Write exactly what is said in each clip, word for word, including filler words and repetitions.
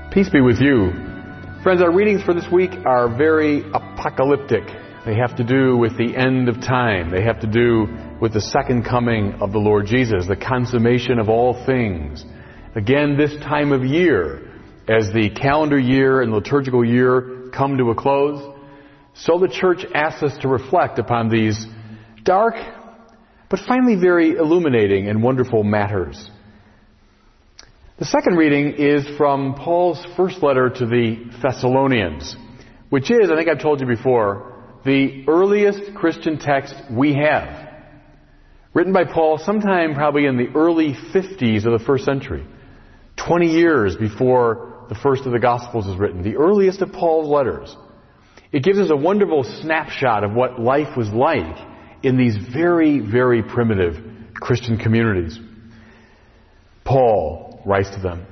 Peace be with you. Friends, our readings for this week are very apocalyptic. They have to do with the end of time. They have to do with the second coming of the Lord Jesus, the consummation of all things. Again, this time of year, as the calendar year and liturgical year come to a close, so the church asks us to reflect upon these dark, but finally very illuminating and wonderful matters. The second reading is from Paul's first letter to the Thessalonians, which is, I think I've told you before, the earliest Christian text we have. Written by Paul sometime probably in the early fifties of the first century, twenty years before the first of the Gospels is written, the earliest of Paul's letters. It gives us a wonderful snapshot of what life was like in these very, very primitive Christian communities. Paul writes to them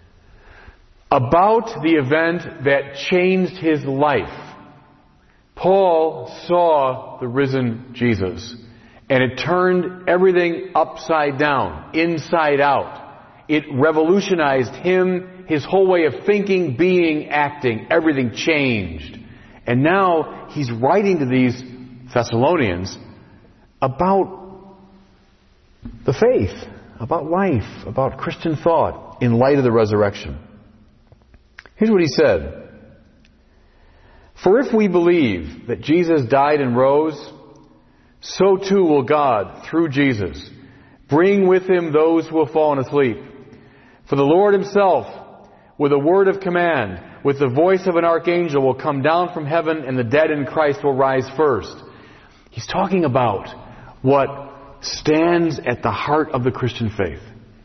about the event that changed his life. Paul saw the risen Jesus, and it turned everything upside down, inside out. It revolutionized him, his whole way of thinking, being, acting. Everything changed. And now he's writing to these Thessalonians about the faith, about life, about Christian thought in light of the resurrection. Here's what he said. For if we believe that Jesus died and rose, so too will God, through Jesus, bring with him those who have fallen asleep. For the Lord himself, with a word of command, with the voice of an archangel, will come down from heaven, and the dead in Christ will rise first. He's talking about what stands at the heart of the Christian faith.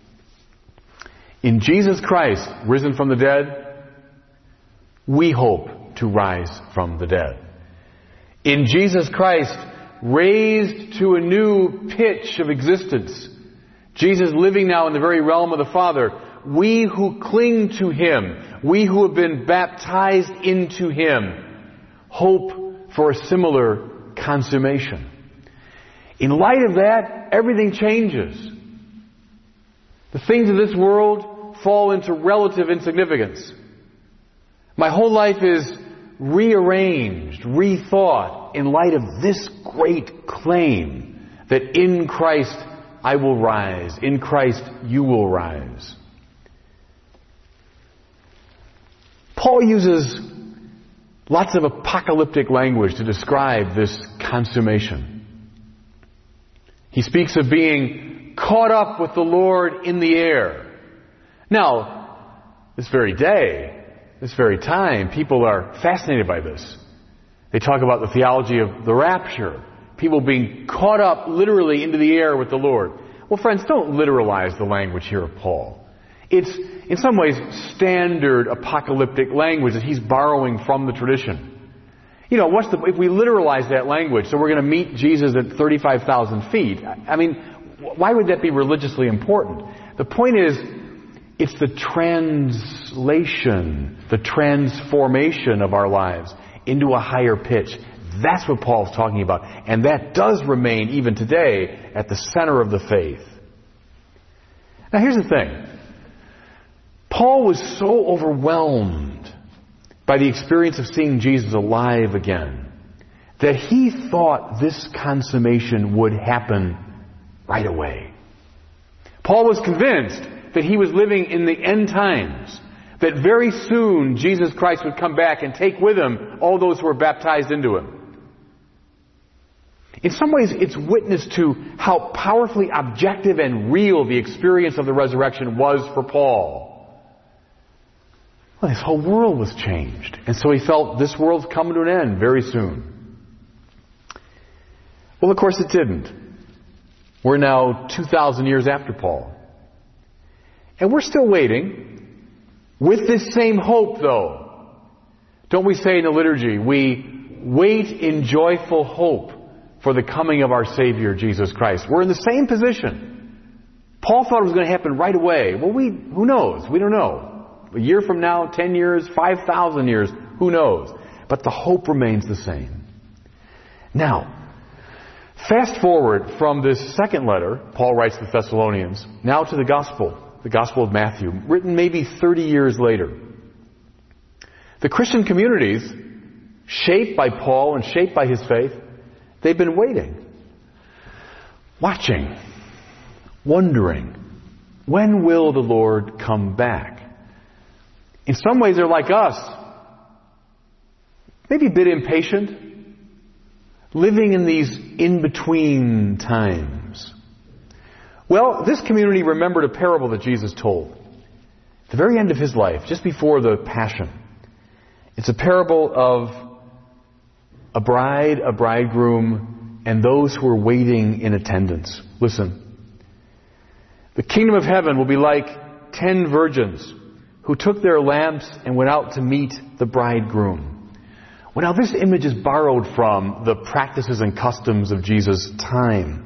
In Jesus Christ, risen from the dead, we hope to rise from the dead. In Jesus Christ, raised to a new pitch of existence, Jesus living now in the very realm of the Father, we who cling to Him, we who have been baptized into Him, hope for a similar consummation. In light of that, everything changes. The things of this world fall into relative insignificance. My whole life is rearranged, rethought in light of this great claim that in Christ I will rise, in Christ you will rise. Paul uses lots of apocalyptic language to describe this consummation. He speaks of being caught up with the Lord in the air. Now, this very day, this very time, people are fascinated by this. They talk about the theology of the rapture. People being caught up literally into the air with the Lord. Well, friends, don't literalize the language here of Paul. It's, in some ways, standard apocalyptic language that he's borrowing from the tradition. You know, what's the, if we literalize that language, so we're going to meet Jesus at thirty-five thousand feet, I mean, why would that be religiously important? The point is, it's the translation, the transformation of our lives into a higher pitch. That's what Paul's talking about. And that does remain, even today, at the center of the faith. Now here's the thing. Paul was so overwhelmed by the experience of seeing Jesus alive again, that he thought this consummation would happen right away. Paul was convinced that he was living in the end times, that very soon Jesus Christ would come back and take with him all those who were baptized into him. In some ways, it's witness to how powerfully objective and real the experience of the resurrection was for Paul. Well, his whole world was changed. And so he felt this world's coming to an end very soon. Well, of course it didn't. We're now two thousand years after Paul. And we're still waiting. With this same hope, though. Don't we say in the liturgy, we wait in joyful hope for the coming of our Savior, Jesus Christ. We're in the same position. Paul thought it was going to happen right away. Well, we, who knows? We don't know. A year from now, ten years, five thousand years, who knows? But the hope remains the same. Now, fast forward from this second letter, Paul writes to the Thessalonians, now to the Gospel, the Gospel of Matthew, written maybe thirty years later. The Christian communities, shaped by Paul and shaped by his faith, they've been waiting, watching, wondering, when will the Lord come back? In some ways they're like us, maybe a bit impatient, living in these in-between times. Well, this community remembered a parable that Jesus told at the very end of his life, just before the Passion. It's a parable of a bride, a bridegroom, and those who are waiting in attendance. Listen. The kingdom of heaven will be like ten virgins who took their lamps and went out to meet the bridegroom. Well, now this image is borrowed from the practices and customs of Jesus' time.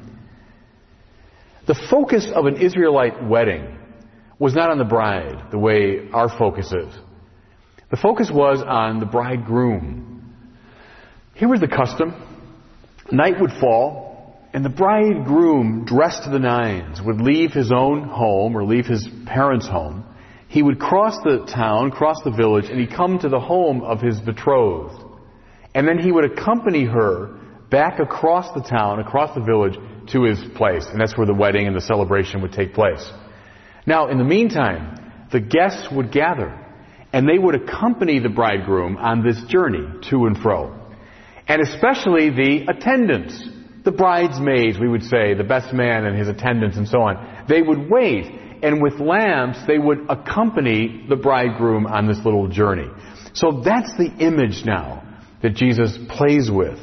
The focus of an Israelite wedding was not on the bride, the way our focus is. The focus was on the bridegroom. Here was the custom. Night would fall, and the bridegroom, dressed to the nines, would leave his own home or leave his parents' home. He would cross the town, cross the village, and he'd come to the home of his betrothed. And then he would accompany her back across the town, across the village, to his place. And that's where the wedding and the celebration would take place. Now, in the meantime, the guests would gather, and they would accompany the bridegroom on this journey to and fro. And especially the attendants, the bridesmaids, we would say, the best man and his attendants and so on. They would wait, and with lamps, they would accompany the bridegroom on this little journey. So that's the image now that Jesus plays with.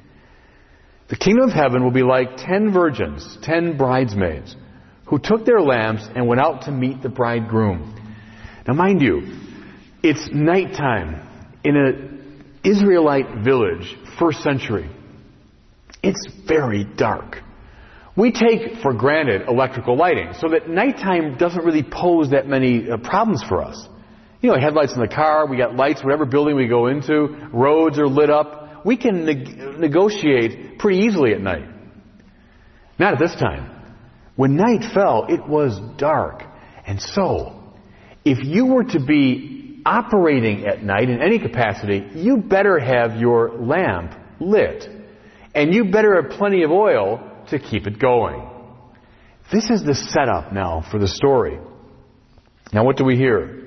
The kingdom of heaven will be like ten virgins, ten bridesmaids, who took their lamps and went out to meet the bridegroom. Now mind you, it's nighttime in an Israelite village, first century. It's very dark. We take for granted electrical lighting, so that nighttime doesn't really pose that many uh, problems for us. You know, headlights in the car, we got lights, whatever building we go into, roads are lit up. We can neg- negotiate pretty easily at night. Not at this time. When night fell, it was dark. And so, if you were to be operating at night in any capacity, you better have your lamp lit. And you better have plenty of oil to keep it going. This is the setup now for the story. Now what do we hear?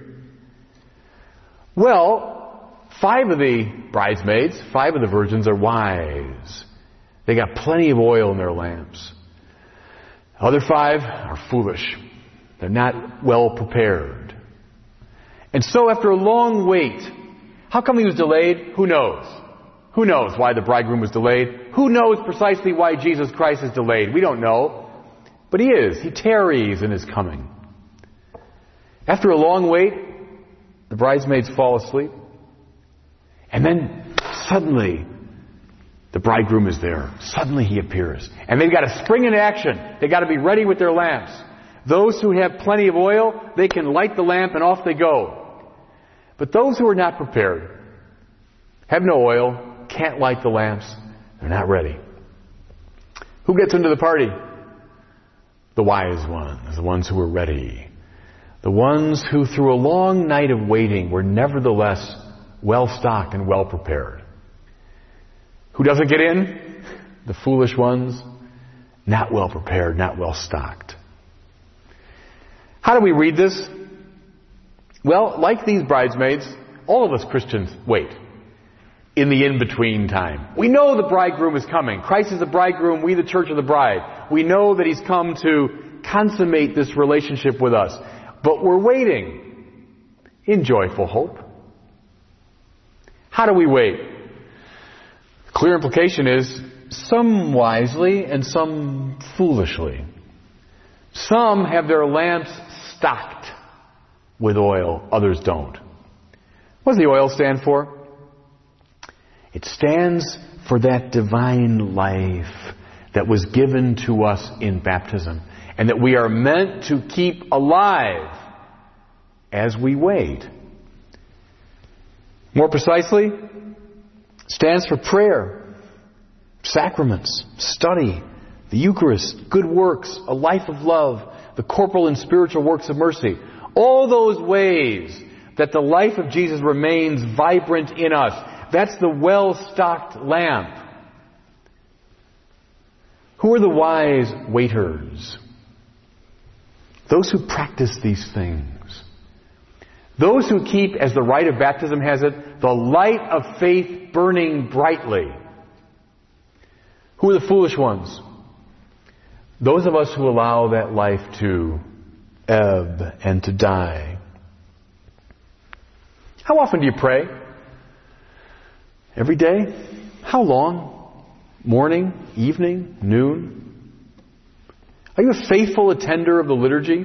Well, five of the bridesmaids, five of the virgins are wise. They got plenty of oil in their lamps. Other five are foolish. They're not well prepared. And so after a long wait, how come he was delayed? Who knows? Who knows why the bridegroom was delayed? Who knows precisely why Jesus Christ is delayed? We don't know. But he is. He tarries in his coming. After a long wait, the bridesmaids fall asleep. And then suddenly, the bridegroom is there. Suddenly he appears. And they've got to spring into action. They've got to be ready with their lamps. Those who have plenty of oil, they can light the lamp and off they go. But those who are not prepared, have no oil, can't light the lamps, they're not ready. Who gets into the party? The wise ones, the ones who were ready. The ones who through a long night of waiting were nevertheless well-stocked and well-prepared. Who doesn't get in? The foolish ones, not well-prepared, not well-stocked. How do we read this? Well, like these bridesmaids, all of us Christians wait in the in-between time. We know the bridegroom is coming. Christ is the bridegroom, we the church are the bride. We know that he's come to consummate this relationship with us. But we're waiting in joyful hope. How do we wait? The clear implication is some wisely and some foolishly. Some have their lamps stocked with oil, others don't. What does the oil stand for? It stands for that divine life that was given to us in baptism and that we are meant to keep alive as we wait. More precisely, it stands for prayer, sacraments, study, the Eucharist, good works, a life of love, the corporal and spiritual works of mercy. All those ways that the life of Jesus remains vibrant in us. That's the well-stocked lamp. Who are the wise waiters? Those who practice these things. Those who keep, as the rite of baptism has it, the light of faith burning brightly. Who are the foolish ones? Those of us who allow that life to ebb and to die. How often do you pray? Every day? How long? Morning? Evening? Noon? Are you a faithful attender of the liturgy?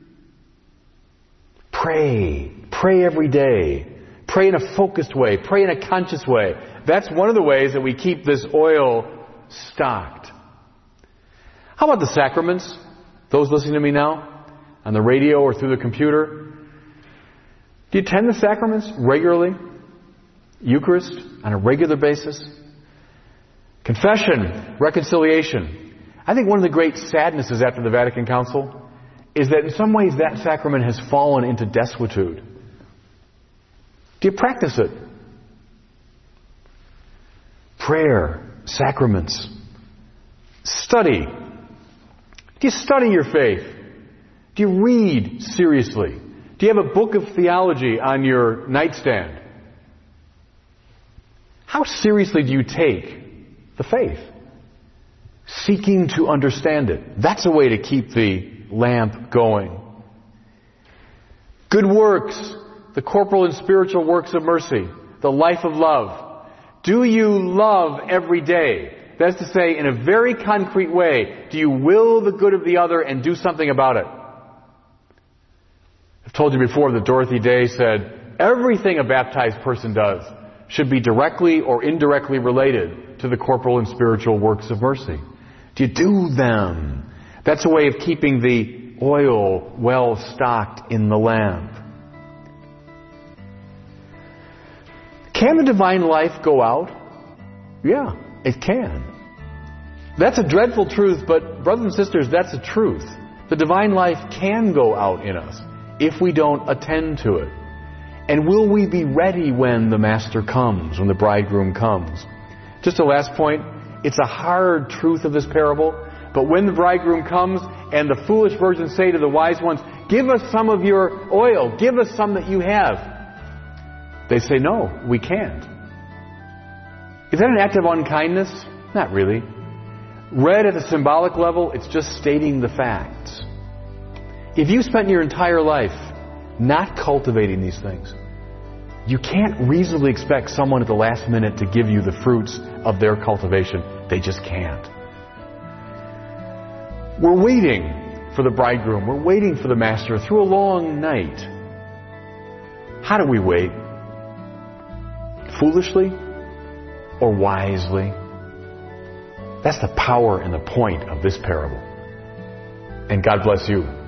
Pray. Pray every day. Pray in a focused way. Pray in a conscious way. That's one of the ways that we keep this oil stocked. How about the sacraments? Those listening to me now, on the radio or through the computer. Do you attend the sacraments regularly? Eucharist on a regular basis? Confession, reconciliation. I think one of the great sadnesses after the Vatican Council is that in some ways that sacrament has fallen into desuetude. Do you practice it? Prayer, sacraments. Study. Do you study your faith? Do you read seriously? Do you have a book of theology on your nightstand? How seriously do you take the faith? Seeking to understand it. That's a way to keep the lamp going. Good works, the corporal and spiritual works of mercy, the life of love. Do you love every day? That is to say, in a very concrete way, do you will the good of the other and do something about it? I've told you before that Dorothy Day said, everything a baptized person does should be directly or indirectly related to the corporal and spiritual works of mercy. Do you do them? That's a way of keeping the oil well stocked in the lamp. Can the divine life go out? Yeah, it can. That's a dreadful truth, but brothers and sisters, that's a truth. The divine life can go out in us if we don't attend to it. And will we be ready when the Master comes, when the bridegroom comes? Just a last point. It's a hard truth of this parable, but when the bridegroom comes and the foolish virgins say to the wise ones, give us some of your oil, give us some that you have. They say, no, we can't. Is that an act of unkindness? Not really. Read at a symbolic level, it's just stating the facts. If you spent your entire life not cultivating these things, you can't reasonably expect someone at the last minute to give you the fruits of their cultivation. They just can't. We're waiting for the bridegroom. We're waiting for the Master through a long night. How do we wait? Foolishly or wisely? That's the power and the point of this parable. And God bless you.